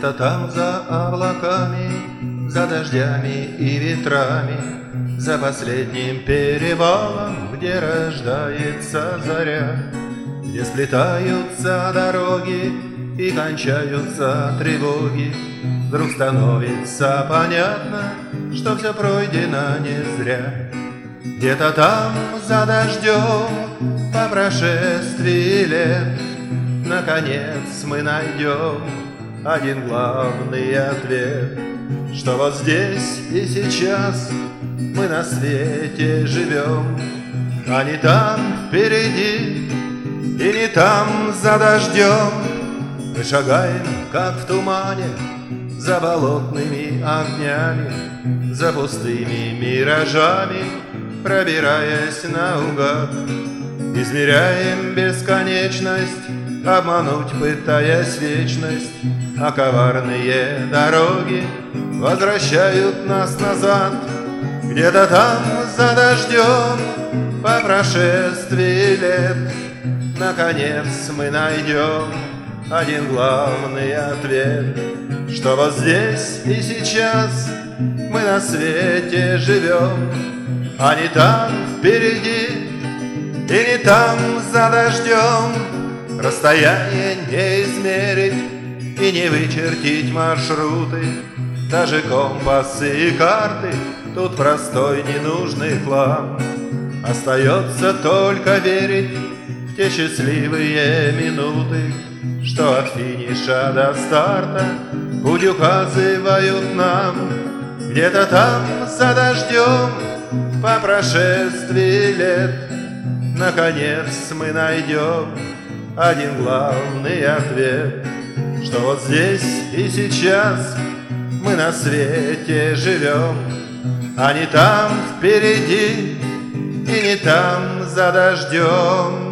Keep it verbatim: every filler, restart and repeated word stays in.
Где-то там за облаками, за дождями и ветрами, за последним перевалом, где рождается заря, где сплетаются дороги и кончаются тревоги, вдруг становится понятно, что все пройдено не зря. Где-то там за дождем, по прошествии лет, наконец мы найдем один главный ответ, что вот здесь и сейчас мы на свете живем, а не там впереди и не там за дождем. Мы шагаем, как в тумане, за болотными огнями, за пустыми миражами, пробираясь наугад. Измеряем бесконечность, обмануть пытаясь вечность, а коварные дороги возвращают нас назад. Где-то там за дождем, по прошествии лет, наконец мы найдем один главный ответ, что вот здесь и сейчас мы на свете живем, а не там впереди и не там за дождем. Расстояние не измерить и не вычертить маршруты, даже компасы и карты тут простой ненужный хлам. Остается только верить в те счастливые минуты, что от финиша до старта путь указывают нам. Где-то там за дождем, по прошествии лет, наконец мы найдем один главный ответ, что вот здесь и сейчас мы на свете живем, а не там впереди и не там за дождем.